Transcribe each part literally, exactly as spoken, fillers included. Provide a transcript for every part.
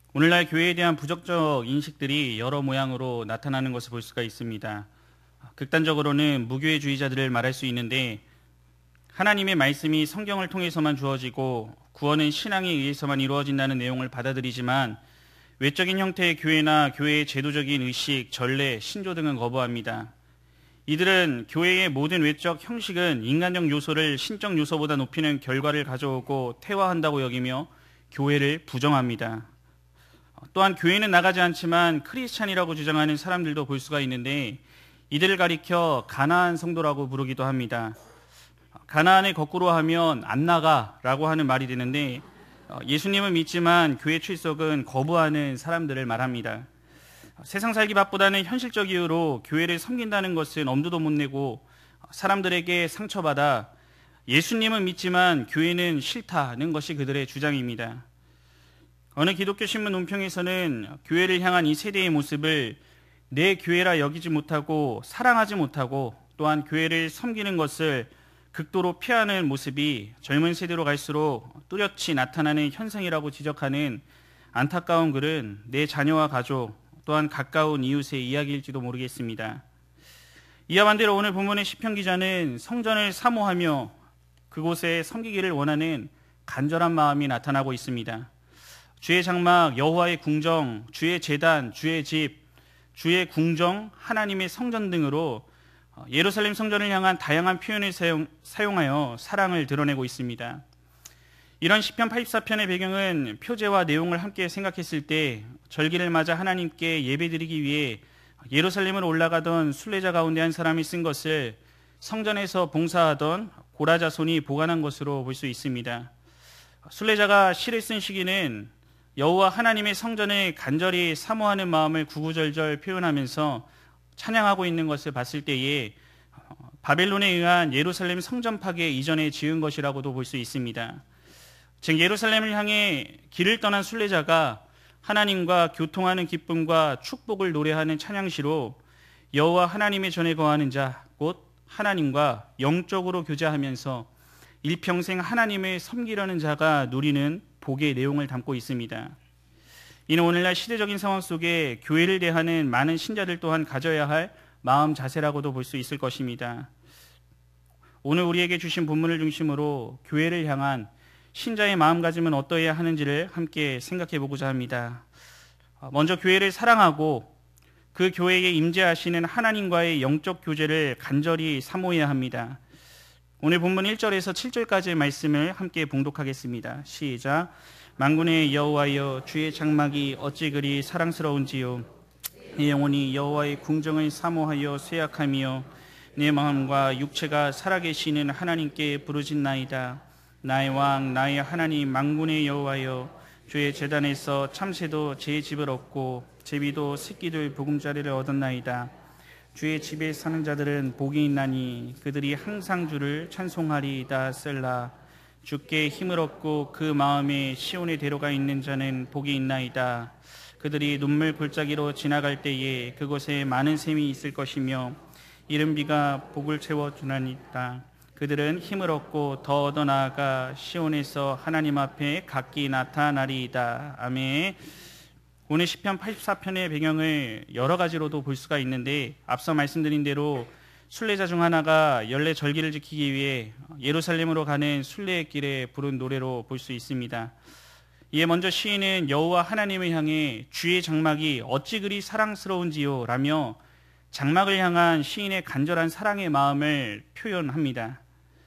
오늘날 교회에 대한 부정적 인식들이 여러 모양으로 나타나는 것을 볼 수가 있습니다. 극단적으로는 무교회주의자들을 말할 수 있는데, 하나님의 말씀이 성경을 통해서만 주어지고 구원은 신앙에 의해서만 이루어진다는 내용을 받아들이지만 외적인 형태의 교회나 교회의 제도적인 의식, 전례, 신조 등은 거부합니다. 이들은 교회의 모든 외적 형식은 인간적 요소를 신적 요소보다 높이는 결과를 가져오고 태화한다고 여기며 교회를 부정합니다. 또한 교회는 나가지 않지만 크리스찬이라고 주장하는 사람들도 볼 수가 있는데, 이들을 가리켜 가나안 성도라고 부르기도 합니다. 가나안을 거꾸로 하면 안 나가라고 하는 말이 되는데, 예수님은 믿지만 교회 출석은 거부하는 사람들을 말합니다. 세상 살기 바쁘다는 현실적 이유로 교회를 섬긴다는 것은 엄두도 못 내고 사람들에게 상처받아 예수님은 믿지만 교회는 싫다는 것이 그들의 주장입니다. 어느 기독교 신문 논평에서는 교회를 향한 이 세대의 모습을 내 교회라 여기지 못하고 사랑하지 못하고 또한 교회를 섬기는 것을 극도로 피하는 모습이 젊은 세대로 갈수록 뚜렷이 나타나는 현상이라고 지적하는 안타까운 글은 내 자녀와 가족 또한 가까운 이웃의 이야기일지도 모르겠습니다. 이와 반대로 오늘 본문의 시편 기자는 성전을 사모하며 그곳에 섬기기를 원하는 간절한 마음이 나타나고 있습니다. 주의 장막, 여호와의 궁정, 주의 제단, 주의 집, 주의 궁정, 하나님의 성전 등으로 예루살렘 성전을 향한 다양한 표현을 사용, 사용하여 사랑을 드러내고 있습니다. 이런 시편 팔십사 편의 배경은 표제와 내용을 함께 생각했을 때 절기를 맞아 하나님께 예배드리기 위해 예루살렘으로 올라가던 순례자 가운데 한 사람이 쓴 것을 성전에서 봉사하던 고라자손이 보관한 것으로 볼 수 있습니다. 순례자가 시를 쓴 시기는 여호와 하나님의 성전을 간절히 사모하는 마음을 구구절절 표현하면서 찬양하고 있는 것을 봤을 때에 바벨론에 의한 예루살렘 성전 파괴 이전에 지은 것이라고도 볼 수 있습니다. 즉 예루살렘을 향해 길을 떠난 순례자가 하나님과 교통하는 기쁨과 축복을 노래하는 찬양시로 여호와 하나님의 전에 거하는 자, 곧 하나님과 영적으로 교제하면서 일평생 하나님을 섬기려는 자가 누리는 복의 내용을 담고 있습니다. 이는 오늘날 시대적인 상황 속에 교회를 대하는 많은 신자들 또한 가져야 할 마음 자세라고도 볼 수 있을 것입니다. 오늘 우리에게 주신 본문을 중심으로 교회를 향한 신자의 마음가짐은 어떠해야 하는지를 함께 생각해 보고자 합니다. 먼저 교회를 사랑하고 그 교회에 임재하시는 하나님과의 영적 교제를 간절히 사모해야 합니다. 오늘 본문 일 절에서 칠 절까지의 말씀을 함께 봉독하겠습니다. 시작. 만군의 여호와여, 주의 장막이 어찌 그리 사랑스러운지요. 내 영혼이 여호와의 궁정을 사모하여 쇠약하며 내 마음과 육체가 살아계시는 하나님께 부르짖나이다. 나의 왕, 나의 하나님, 만군의 여호와여, 주의 제단에서 참새도 제 집을 얻고 제비도 새끼들 보금자리를 얻었나이다. 주의 집에 사는 자들은 복이 있나니 그들이 항상 주를 찬송하리이다. 셀라. 주께 힘을 얻고 그 마음에 시온의 대로가 있는 자는 복이 있나이다. 그들이 눈물 골짜기로 지나갈 때에 그곳에 많은 샘이 있을 것이며 이른 비가 복을 채워주나이다. 그들은 힘을 얻고 더 얻어 나아가 시온에서 하나님 앞에 각기 나타나리이다. 아멘. 오늘 시편 팔십사 편의 배경을 여러 가지로도 볼 수가 있는데, 앞서 말씀드린 대로 순례자 중 하나가 연례 절기를 지키기 위해 예루살렘으로 가는 순례의 길에 부른 노래로 볼 수 있습니다. 이에 먼저 시인은 여호와 하나님을 향해 주의 장막이 어찌 그리 사랑스러운지요 라며 장막을 향한 시인의 간절한 사랑의 마음을 표현합니다.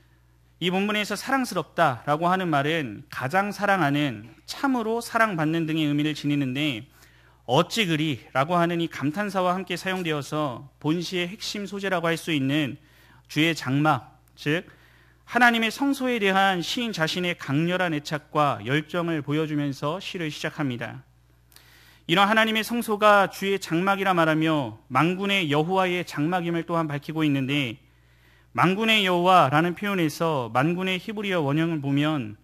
이 본문에서 사랑스럽다라고 하는 말은 가장 사랑하는, 참으로 사랑받는 등의 의미를 지니는데, 어찌 그리 라고 하는 이 감탄사와 함께 사용되어서 본시의 핵심 소재라고 할 수 있는 주의 장막, 즉 하나님의 성소에 대한 시인 자신의 강렬한 애착과 열정을 보여주면서 시를 시작합니다. 이런 하나님의 성소가 주의 장막이라 말하며 만군의 여호와의 장막임을 또한 밝히고 있는데, 만군의 여호와라는 표현에서 만군의 히브리어 원형을 보면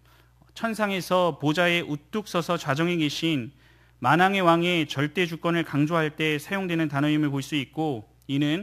천상에서 보좌에 우뚝 서서 좌정에 계신 만왕의 왕의 절대 주권을 강조할 때 사용되는 단어임을 볼 수 있고, 이는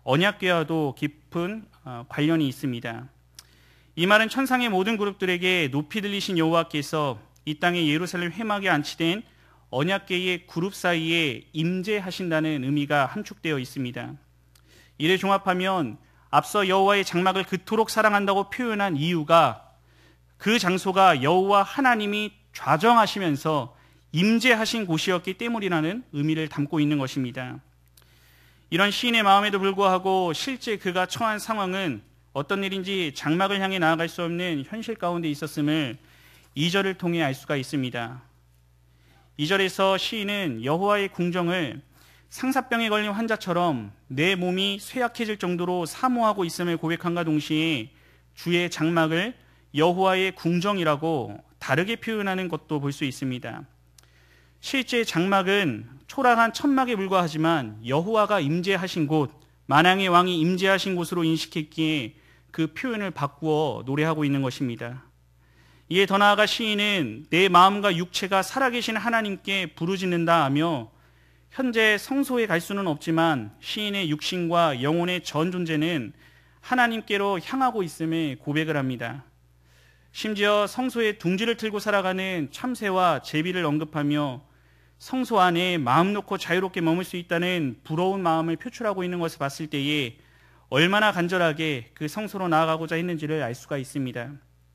언약궤와도 깊은 관련이 있습니다. 이 말은 천상의 모든 그룹들에게 높이 들리신 여호와께서 이 땅의 예루살렘 회막에 안치된 언약궤의 그룹 사이에 임재하신다는 의미가 함축되어 있습니다. 이를 종합하면 앞서 여호와의 장막을 그토록 사랑한다고 표현한 이유가 그 장소가 여호와 하나님이 좌정하시면서 임재하신 곳이었기 때문이라는 의미를 담고 있는 것입니다. 이런 시인의 마음에도 불구하고 실제 그가 처한 상황은 어떤 일인지 장막을 향해 나아갈 수 없는 현실 가운데 있었음을 이 절을 통해 알 수가 있습니다. 이 절에서 시인은 여호와의 궁정을 상사병에 걸린 환자처럼 내 몸이 쇠약해질 정도로 사모하고 있음을 고백함과 동시에 주의 장막을 여호와의 궁정이라고 다르게 표현하는 것도 볼 수 있습니다. 실제 장막은 초라한 천막에 불과하지만 여호와가 임재하신 곳, 만왕의 왕이 임재하신 곳으로 인식했기에 그 표현을 바꾸어 노래하고 있는 것입니다. 이에 더 나아가 시인은 내 마음과 육체가 살아계신 하나님께 부르짖는다 하며 현재 성소에 갈 수는 없지만 시인의 육신과 영혼의 전 존재는 하나님께로 향하고 있음을 고백을 합니다. 심지어 성소에 둥지를 틀고 살아가는 참새와 제비를 언급하며 성소 안에 마음 놓고 자유롭게 머물 수 있다는 부러운 마음을 표출하고 있는 것을 봤을 때에 얼마나 간절하게 그 성소로 나아가고자 했는지를 알 수가 있습니다.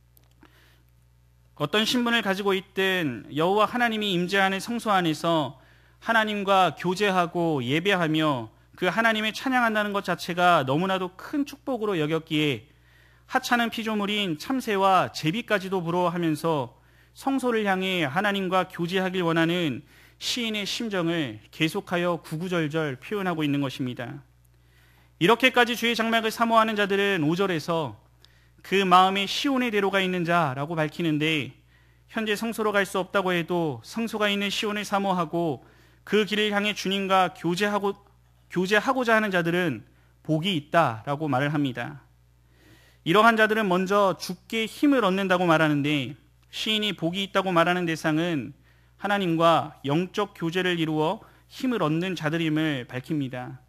어떤 신분을 가지고 있든 여호와 하나님이 임재하는 성소 안에서 하나님과 교제하고 예배하며 그 하나님을 찬양한다는 것 자체가 너무나도 큰 축복으로 여겼기에 하찮은 피조물인 참새와 제비까지도 부러워하면서 성소를 향해 하나님과 교제하길 원하는 시인의 심정을 계속하여 구구절절 표현하고 있는 것입니다. 이렇게까지 주의 장막을 사모하는 자들은 오 절에서 그 마음에 시온의 대로가 있는 자라고 밝히는데 현재 성소로 갈 수 없다고 해도 성소가 있는 시온을 사모하고 그 길을 향해 주님과 교제하고, 교제하고자 하는 자들은 복이 있다라고 말을 합니다. 이러한 자들은 먼저 주께 힘을 얻는다고 말하는데 시인이 복이 있다고 말하는 대상은 하나님과 영적 교제를 이루어 힘을 얻는 자들임을 밝힙니다.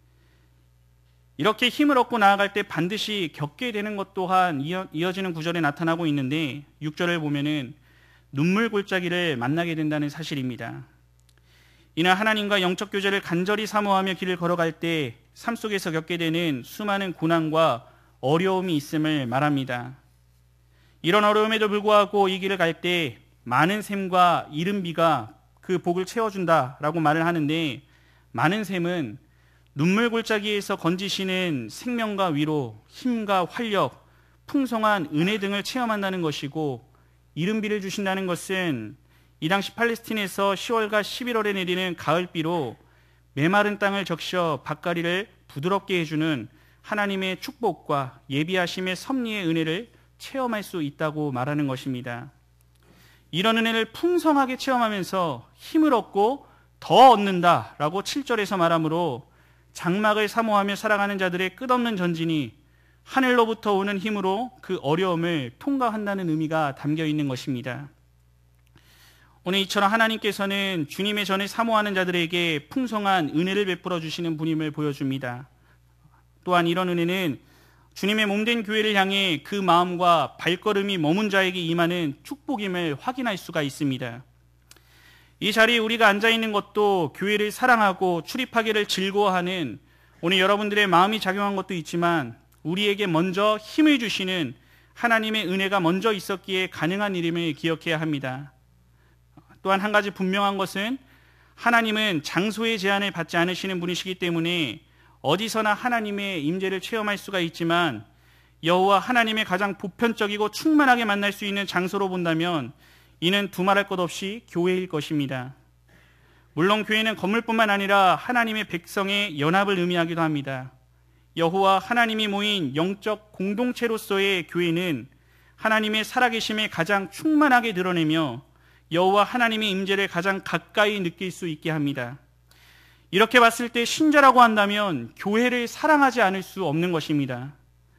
이렇게 힘을 얻고 나아갈 때 반드시 겪게 되는 것 또한 이어지는 구절에 나타나고 있는데 육 절을 보면은 눈물 골짜기를 만나게 된다는 사실입니다. 이는 하나님과 영적 교제를 간절히 사모하며 길을 걸어갈 때 삶 속에서 겪게 되는 수많은 고난과 어려움이 있음을 말합니다. 이런 어려움에도 불구하고 이 길을 갈 때 많은 샘과 이른 비가 그 복을 채워준다라고 말을 하는데 많은 샘은 눈물 골짜기에서 건지시는 생명과 위로, 힘과 활력, 풍성한 은혜 등을 체험한다는 것이고 이른 비를 주신다는 것은 이 당시 팔레스틴에서 시월과 십일월에 내리는 가을비로 메마른 땅을 적셔 밭가리를 부드럽게 해주는 하나님의 축복과 예비하심의 섭리의 은혜를 체험할 수 있다고 말하는 것입니다. 이런 은혜를 풍성하게 체험하면서 힘을 얻고 더 얻는다라고 칠 절에서 말하므로 장막을 사모하며 살아가는 자들의 끝없는 전진이 하늘로부터 오는 힘으로 그 어려움을 통과한다는 의미가 담겨 있는 것입니다. 오늘 이처럼 하나님께서는 주님의 전을 사모하는 자들에게 풍성한 은혜를 베풀어 주시는 분임을 보여줍니다. 또한 이런 은혜는 주님의 몸된 교회를 향해 그 마음과 발걸음이 머문 자에게 임하는 축복임을 확인할 수가 있습니다. 이 자리에 우리가 앉아있는 것도 교회를 사랑하고 출입하기를 즐거워하는 오늘 여러분들의 마음이 작용한 것도 있지만 우리에게 먼저 힘을 주시는 하나님의 은혜가 먼저 있었기에 가능한 일임을 기억해야 합니다. 또한 한 가지 분명한 것은 하나님은 장소의 제한을 받지 않으시는 분이시기 때문에 어디서나 하나님의 임재를 체험할 수가 있지만 여호와 하나님의 가장 보편적이고 충만하게 만날 수 있는 장소로 본다면 이는 두말할 것 없이 교회일 것입니다. 물론 교회는 건물뿐만 아니라 하나님의 백성의 연합을 의미하기도 합니다. 여호와 하나님이 모인 영적 공동체로서의 교회는 하나님의 살아계심을 가장 충만하게 드러내며 여호와 하나님의 임재를 가장 가까이 느낄 수 있게 합니다. 이렇게 봤을 때 신자라고 한다면 교회를 사랑하지 않을 수 없는 것입니다.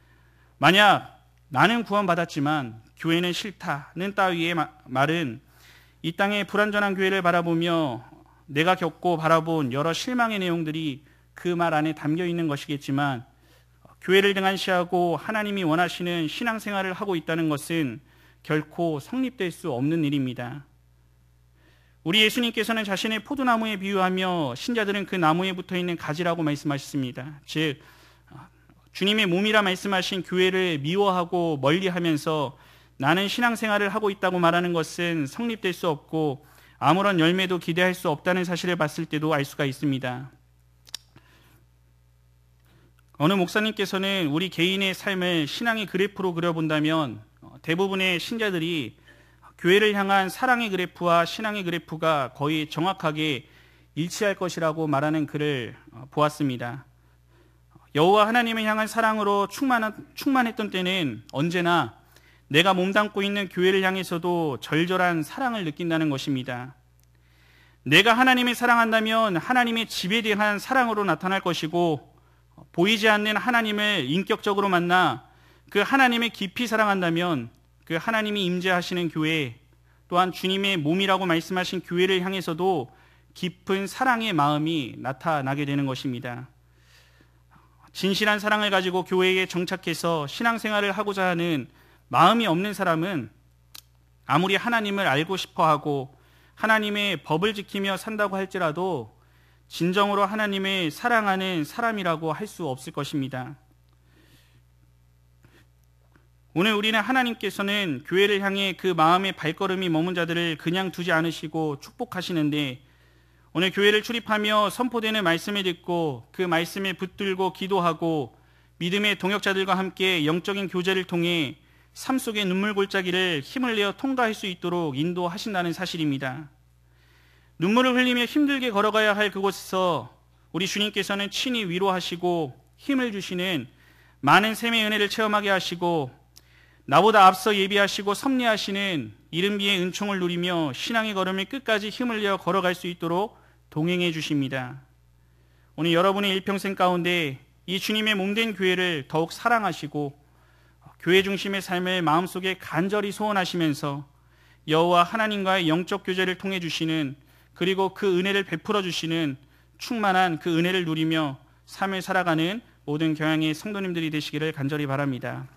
만약 나는 구원받았지만 교회는 싫다는 따위의 말은 이 땅의 불완전한 교회를 바라보며 내가 겪고 바라본 여러 실망의 내용들이 그 말 안에 담겨 있는 것이겠지만 교회를 등한시하고 하나님이 원하시는 신앙생활을 하고 있다는 것은 결코 성립될 수 없는 일입니다. 우리 예수님께서는 자신의 포도나무에 비유하며 신자들은 그 나무에 붙어있는 가지라고 말씀하셨습니다. 즉 주님의 몸이라 말씀하신 교회를 미워하고 멀리하면서 나는 신앙생활을 하고 있다고 말하는 것은 성립될 수 없고 아무런 열매도 기대할 수 없다는 사실을 봤을 때도 알 수가 있습니다. 어느 목사님께서는 우리 개인의 삶을 신앙의 그래프로 그려본다면 대부분의 신자들이 교회를 향한 사랑의 그래프와 신앙의 그래프가 거의 정확하게 일치할 것이라고 말하는 글을 보았습니다. 여호와 하나님을 향한 사랑으로 충만, 충만했던 때는 언제나 내가 몸담고 있는 교회를 향해서도 절절한 사랑을 느낀다는 것입니다. 내가 하나님을 사랑한다면 하나님의 집에 대한 사랑으로 나타날 것이고 보이지 않는 하나님을 인격적으로 만나 그 하나님을 깊이 사랑한다면 그 하나님이 임재하시는 교회 또한 주님의 몸이라고 말씀하신 교회를 향해서도 깊은 사랑의 마음이 나타나게 되는 것입니다. 진실한 사랑을 가지고 교회에 정착해서 신앙생활을 하고자 하는 마음이 없는 사람은 아무리 하나님을 알고 싶어하고 하나님의 법을 지키며 산다고 할지라도 진정으로 하나님을 사랑하는 사람이라고 할 수 없을 것입니다. 오늘 우리는 하나님께서는 교회를 향해 그 마음의 발걸음이 머문 자들을 그냥 두지 않으시고 축복하시는데 오늘 교회를 출입하며 선포되는 말씀을 듣고 그 말씀에 붙들고 기도하고 믿음의 동역자들과 함께 영적인 교제를 통해 삶 속의 눈물 골짜기를 힘을 내어 통과할 수 있도록 인도하신다는 사실입니다. 눈물을 흘리며 힘들게 걸어가야 할 그곳에서 우리 주님께서는 친히 위로하시고 힘을 주시는 많은 샘의 은혜를 체험하게 하시고 나보다 앞서 예비하시고 섭리하시는 이른비의 은총을 누리며 신앙의 걸음을 끝까지 힘을 내어 걸어갈 수 있도록 동행해 주십니다. 오늘 여러분의 일평생 가운데 이 주님의 몸된 교회를 더욱 사랑하시고 교회 중심의 삶을 마음속에 간절히 소원하시면서 여호와 하나님과의 영적 교제를 통해 주시는 그리고 그 은혜를 베풀어 주시는 충만한 그 은혜를 누리며 삶을 살아가는 모든 교양의 성도님들이 되시기를 간절히 바랍니다.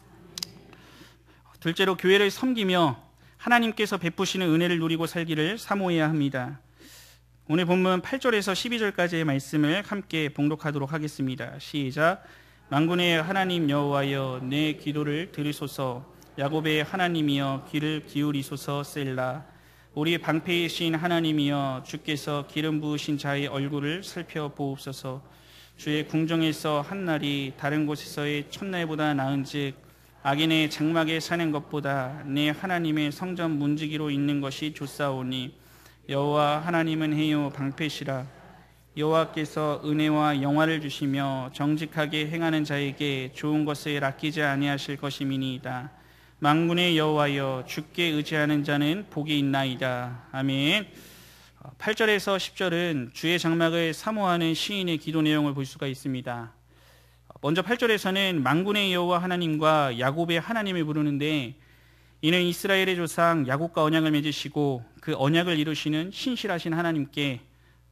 둘째로 교회를 섬기며 하나님께서 베푸시는 은혜를 누리고 살기를 사모해야 합니다. 오늘 본문 팔 절에서 십이 절까지의 말씀을 함께 봉독하도록 하겠습니다. 시작. 만군의 하나님 여호와여 내 기도를 들으소서. 야곱의 하나님이여 귀를 기울이소서. 셀라. 우리 방패이신 하나님이여 주께서 기름 부으신 자의 얼굴을 살펴보옵소서. 주의 궁정에서 한날이 다른 곳에서의 첫날보다 나은즉 악인의 장막에 사는 것보다 내 하나님의 성전 문지기로 있는 것이 좋사오니 여호와 하나님은 해요 방패시라. 여호와께서 은혜와 영화를 주시며 정직하게 행하는 자에게 좋은 것을 아끼지 아니하실 것임이니이다. 만군의 여호와여 주께 의지하는 자는 복이 있나이다. 아멘. 팔 절에서 십 절은 주의 장막을 사모하는 시인의 기도 내용을 볼 수가 있습니다. 먼저 팔 절에서는 만군의 여호와 하나님과 야곱의 하나님을 부르는데 이는 이스라엘의 조상 야곱과 언약을 맺으시고 그 언약을 이루시는 신실하신 하나님께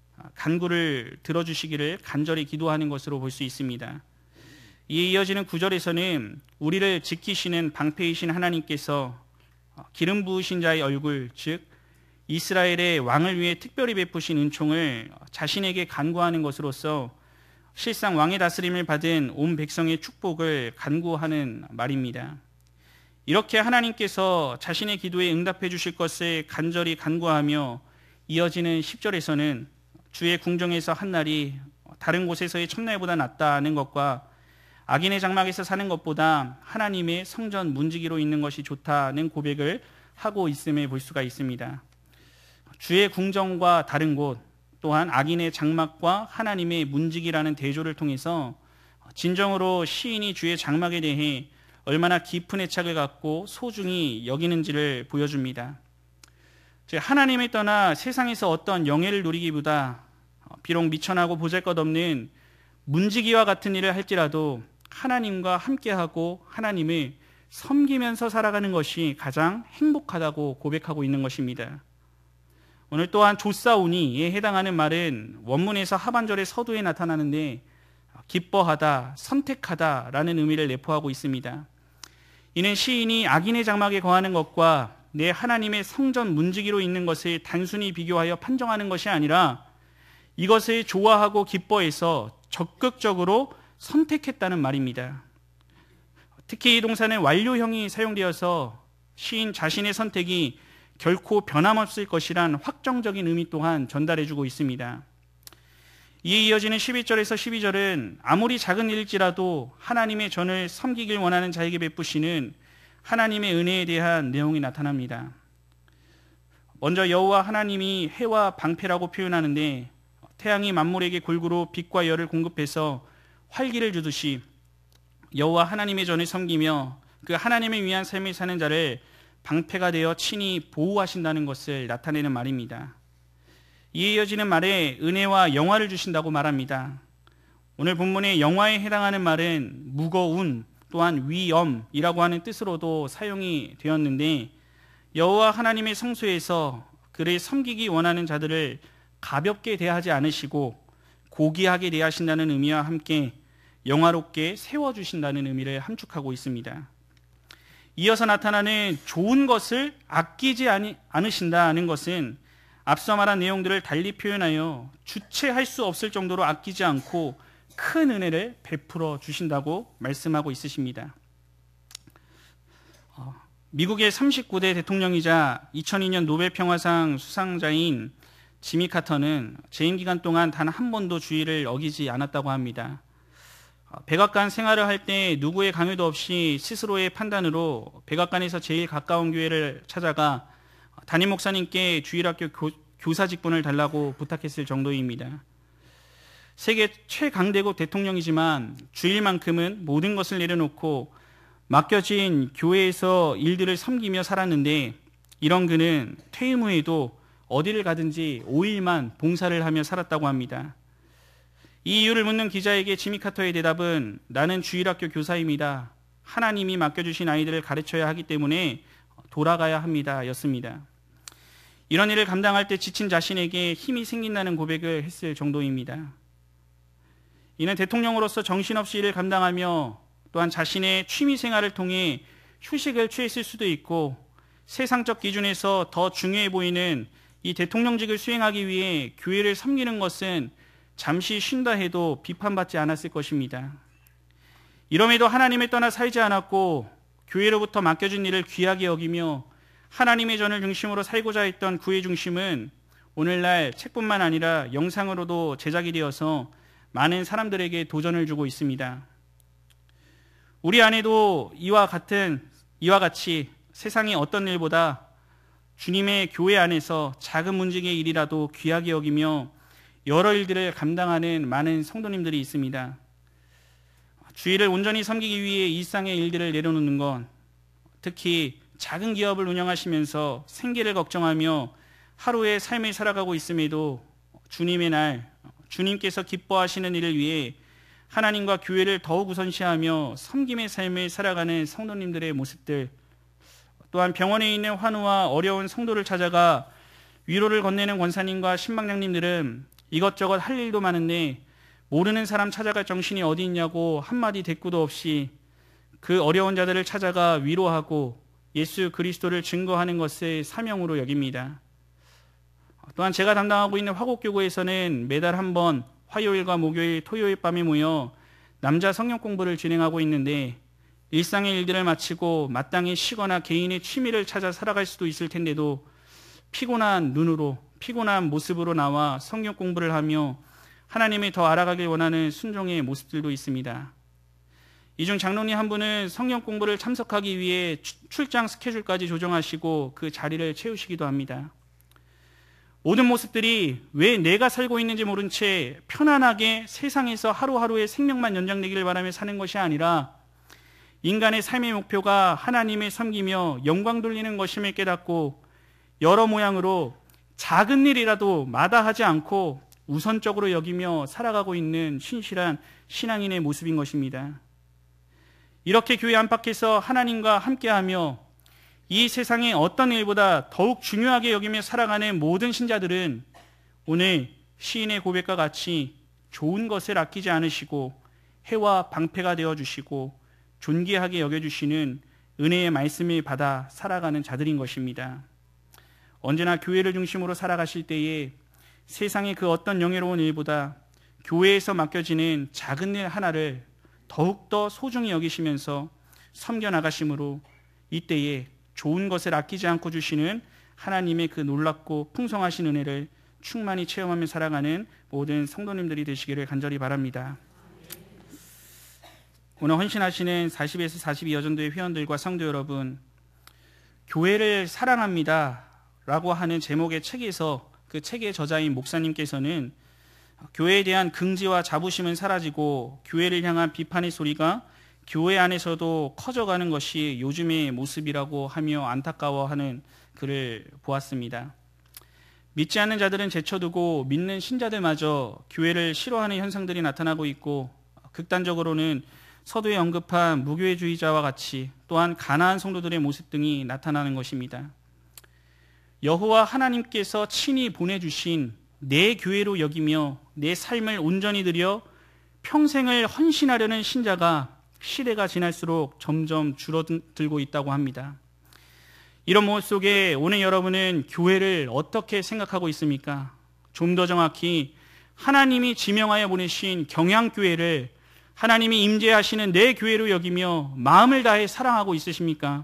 간구를 들어주시기를 간절히 기도하는 것으로 볼 수 있습니다. 이에 이어지는 구 절에서는 우리를 지키시는 방패이신 하나님께서 기름 부으신 자의 얼굴, 즉 이스라엘의 왕을 위해 특별히 베푸신 은총을 자신에게 간구하는 것으로서 실상 왕의 다스림을 받은 온 백성의 축복을 간구하는 말입니다. 이렇게 하나님께서 자신의 기도에 응답해 주실 것을 간절히 간구하며 이어지는 십 절에서는 주의 궁정에서 한날이 다른 곳에서의 첫날보다 낫다는 것과 악인의 장막에서 사는 것보다 하나님의 성전 문지기로 있는 것이 좋다는 고백을 하고 있음을 볼 수가 있습니다. 주의 궁정과 다른 곳, 또한 악인의 장막과 하나님의 문지기라는 대조를 통해서 진정으로 시인이 주의 장막에 대해 얼마나 깊은 애착을 갖고 소중히 여기는지를 보여줍니다. 즉 하나님을 떠나 세상에서 어떤 영예를 누리기보다 비록 미천하고 보잘것없는 문지기와 같은 일을 할지라도 하나님과 함께하고 하나님을 섬기면서 살아가는 것이 가장 행복하다고 고백하고 있는 것입니다. 오늘 또한 조사오니에 해당하는 말은 원문에서 하반절의 서두에 나타나는데 기뻐하다, 선택하다라는 의미를 내포하고 있습니다. 이는 시인이 악인의 장막에 거하는 것과 내 하나님의 성전 문지기로 있는 것을 단순히 비교하여 판정하는 것이 아니라 이것을 좋아하고 기뻐해서 적극적으로 선택했다는 말입니다. 특히 이 동사는 완료형이 사용되어서 시인 자신의 선택이 결코 변함없을 것이란 확정적인 의미 또한 전달해주고 있습니다. 이에 이어지는 십일 절에서 십이 절은 아무리 작은 일일지라도 하나님의 전을 섬기길 원하는 자에게 베푸시는 하나님의 은혜에 대한 내용이 나타납니다. 먼저 여호와 하나님이 해와 방패라고 표현하는데 태양이 만물에게 골고루 빛과 열을 공급해서 활기를 주듯이 여호와 하나님의 전을 섬기며 그 하나님을 위한 삶을 사는 자를 방패가 되어 친히 보호하신다는 것을 나타내는 말입니다. 이에 이어지는 말에 은혜와 영화를 주신다고 말합니다. 오늘 본문의 영화에 해당하는 말은 무거운 또한 위엄이라고 하는 뜻으로도 사용이 되었는데 여호와 하나님의 성소에서 그를 섬기기 원하는 자들을 가볍게 대하지 않으시고 고귀하게 대하신다는 의미와 함께 영화롭게 세워주신다는 의미를 함축하고 있습니다. 이어서 나타나는 좋은 것을 아끼지 않으신다는 것은 앞서 말한 내용들을 달리 표현하여 주체할 수 없을 정도로 아끼지 않고 큰 은혜를 베풀어 주신다고 말씀하고 있으십니다. 어, 미국의 삼십구 대 대통령이자 이천이 년 노벨 평화상 수상자인 지미 카터는 재임 기간 동안 단 한 번도 주의를 어기지 않았다고 합니다. 백악관 생활을 할 때 누구의 강요도 없이 스스로의 판단으로 백악관에서 제일 가까운 교회를 찾아가 담임 목사님께 주일학교 교, 교사 직분을 달라고 부탁했을 정도입니다. 세계 최강대국 대통령이지만 주일만큼은 모든 것을 내려놓고 맡겨진 교회에서 일들을 섬기며 살았는데 이런 그는 퇴임 후에도 어디를 가든지 오 일만 봉사를 하며 살았다고 합니다. 이 이유를 묻는 기자에게 지미 카터의 대답은 나는 주일학교 교사입니다. 하나님이 맡겨주신 아이들을 가르쳐야 하기 때문에 돌아가야 합니다. 였습니다. 이런 일을 감당할 때 지친 자신에게 힘이 생긴다는 고백을 했을 정도입니다. 이는 대통령으로서 정신없이 일을 감당하며 또한 자신의 취미 생활을 통해 휴식을 취했을 수도 있고 세상적 기준에서 더 중요해 보이는 이 대통령직을 수행하기 위해 교회를 섬기는 것은 잠시 쉰다 해도 비판받지 않았을 것입니다. 이럼에도 하나님을 떠나 살지 않았고 교회로부터 맡겨진 일을 귀하게 여기며 하나님의 전을 중심으로 살고자 했던 그의 중심은 오늘날 책뿐만 아니라 영상으로도 제작이 되어서 많은 사람들에게 도전을 주고 있습니다. 우리 안에도 이와 같은 이와 같이 세상의 어떤 일보다 주님의 교회 안에서 작은 문지기의 일이라도 귀하게 여기며 여러 일들을 감당하는 많은 성도님들이 있습니다. 주일을 온전히 섬기기 위해 일상의 일들을 내려놓는 건 특히 작은 기업을 운영하시면서 생계를 걱정하며 하루의 삶을 살아가고 있음에도 주님의 날, 주님께서 기뻐하시는 일을 위해 하나님과 교회를 더욱 우선시하며 섬김의 삶을 살아가는 성도님들의 모습들, 또한 병원에 있는 환우와 어려운 성도를 찾아가 위로를 건네는 권사님과 신방장님들은 이것저것 할 일도 많은데 모르는 사람 찾아갈 정신이 어디 있냐고 한마디 대꾸도 없이 그 어려운 자들을 찾아가 위로하고 예수 그리스도를 증거하는 것을 사명으로 여깁니다. 또한 제가 담당하고 있는 화곡교구에서는 매달 한 번 화요일과 목요일, 토요일 밤에 모여 남자 성경 공부를 진행하고 있는데 일상의 일들을 마치고 마땅히 쉬거나 개인의 취미를 찾아 살아갈 수도 있을 텐데도 피곤한 눈으로, 피곤한 모습으로 나와 성경 공부를 하며 하나님을 더 알아가길 원하는 순종의 모습들도 있습니다. 이 중 장로님 한 분은 성경 공부를 참석하기 위해 출장 스케줄까지 조정하시고 그 자리를 채우시기도 합니다. 모든 모습들이 왜 내가 살고 있는지 모른 채 편안하게 세상에서 하루하루의 생명만 연장되기를 바라며 사는 것이 아니라 인간의 삶의 목표가 하나님을 섬기며 영광 돌리는 것임을 깨닫고 여러 모양으로 작은 일이라도 마다하지 않고 우선적으로 여기며 살아가고 있는 신실한 신앙인의 모습인 것입니다. 이렇게 교회 안팎에서 하나님과 함께하며 이 세상의 어떤 일보다 더욱 중요하게 여기며 살아가는 모든 신자들은 오늘 시인의 고백과 같이 좋은 것을 아끼지 않으시고 해와 방패가 되어주시고 존귀하게 여겨주시는 은혜의 말씀을 받아 살아가는 자들인 것입니다. 언제나 교회를 중심으로 살아가실 때에 세상의 그 어떤 영예로운 일보다 교회에서 맡겨지는 작은 일 하나를 더욱더 소중히 여기시면서 섬겨나가심으로 이때에 좋은 것을 아끼지 않고 주시는 하나님의 그 놀랍고 풍성하신 은혜를 충만히 체험하며 살아가는 모든 성도님들이 되시기를 간절히 바랍니다. 오늘 헌신하시는 사십에서 사십이 여전도의 회원들과 성도 여러분, 교회를 사랑합니다 라고 하는 제목의 책에서 그 책의 저자인 목사님께서는 교회에 대한 긍지와 자부심은 사라지고 교회를 향한 비판의 소리가 교회 안에서도 커져가는 것이 요즘의 모습이라고 하며 안타까워하는 글을 보았습니다. 믿지 않는 자들은 제쳐두고 믿는 신자들마저 교회를 싫어하는 현상들이 나타나고 있고, 극단적으로는 서두에 언급한 무교회주의자와 같이 또한 가난한 성도들의 모습 등이 나타나는 것입니다. 여호와 하나님께서 친히 보내주신 내 교회로 여기며 내 삶을 온전히 드려 평생을 헌신하려는 신자가 시대가 지날수록 점점 줄어들고 있다고 합니다. 이런 모습 속에 오늘 여러분은 교회를 어떻게 생각하고 있습니까? 좀 더 정확히 하나님이 지명하여 보내신 경향교회를 하나님이 임재하시는 내 교회로 여기며 마음을 다해 사랑하고 있으십니까?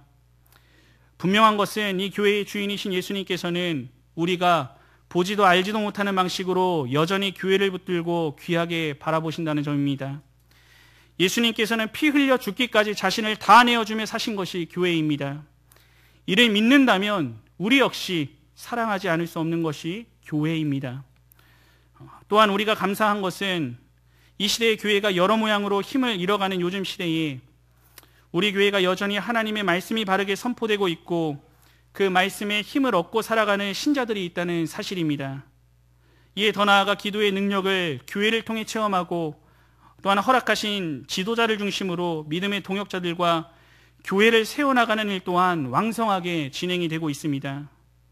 분명한 것은 이 교회의 주인이신 예수님께서는 우리가 보지도 알지도 못하는 방식으로 여전히 교회를 붙들고 귀하게 바라보신다는 점입니다. 예수님께서는 피 흘려 죽기까지 자신을 다 내어주며 사신 것이 교회입니다. 이를 믿는다면 우리 역시 사랑하지 않을 수 없는 것이 교회입니다. 또한 우리가 감사한 것은 이 시대의 교회가 여러 모양으로 힘을 잃어가는 요즘 시대에 우리 교회가 여전히 하나님의 말씀이 바르게 선포되고 있고 그 말씀에 힘을 얻고 살아가는 신자들이 있다는 사실입니다. 이에 더 나아가 기도의 능력을 교회를 통해 체험하고 또한 허락하신 지도자를 중심으로 믿음의 동역자들과 교회를 세워나가는 일 또한 왕성하게 진행이 되고 있습니다.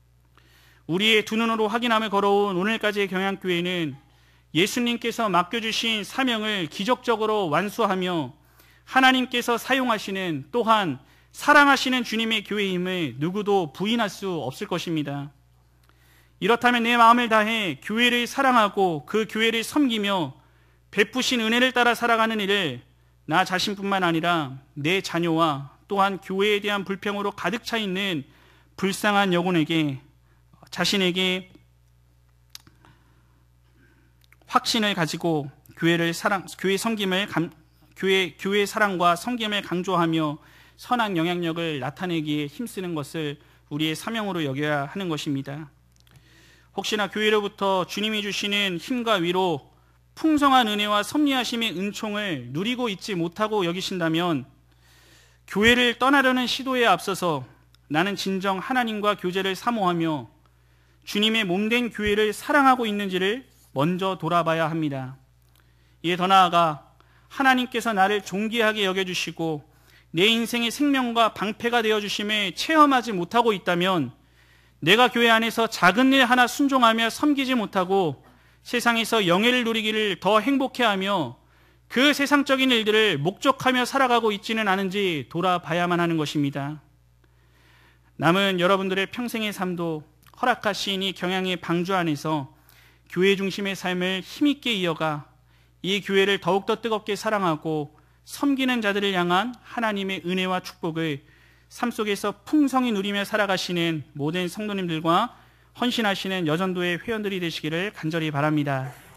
우리의 두 눈으로 확인함을 걸어온 오늘까지의 경향교회는 예수님께서 맡겨주신 사명을 기적적으로 완수하며 하나님께서 사용하시는 또한 사랑하시는 주님의 교회임을 누구도 부인할 수 없을 것입니다. 이렇다면 내 마음을 다해 교회를 사랑하고 그 교회를 섬기며 베푸신 은혜를 따라 살아가는 일을 나 자신뿐만 아니라 내 자녀와 또한 교회에 대한 불평으로 가득 차 있는 불쌍한 영혼에게 자신에게 확신을 가지고 교회를 사랑, 교회 섬김을 감, 교회 교회 사랑과 섬김을 강조하며 선한 영향력을 나타내기에 힘쓰는 것을 우리의 사명으로 여겨야 하는 것입니다. 혹시나 교회로부터 주님이 주시는 힘과 위로, 풍성한 은혜와 섭리하심의 은총을 누리고 있지 못하고 여기신다면 교회를 떠나려는 시도에 앞서서 나는 진정 하나님과 교제를 사모하며 주님의 몸된 교회를 사랑하고 있는지를 먼저 돌아봐야 합니다. 이에 더 나아가 하나님께서 나를 존귀하게 여겨주시고 내 인생의 생명과 방패가 되어주심을 체험하지 못하고 있다면 내가 교회 안에서 작은 일 하나 순종하며 섬기지 못하고 세상에서 영예를 누리기를 더 행복해하며 그 세상적인 일들을 목적하며 살아가고 있지는 않은지 돌아봐야만 하는 것입니다. 남은 여러분들의 평생의 삶도 허락하신 이 경향의 방주 안에서 교회 중심의 삶을 힘있게 이어가 이 교회를 더욱더 뜨겁게 사랑하고 섬기는 자들을 향한 하나님의 은혜와 축복을 삶 속에서 풍성히 누리며 살아가시는 모든 성도님들과 헌신하시는 여전도의 회원들이 되시기를 간절히 바랍니다.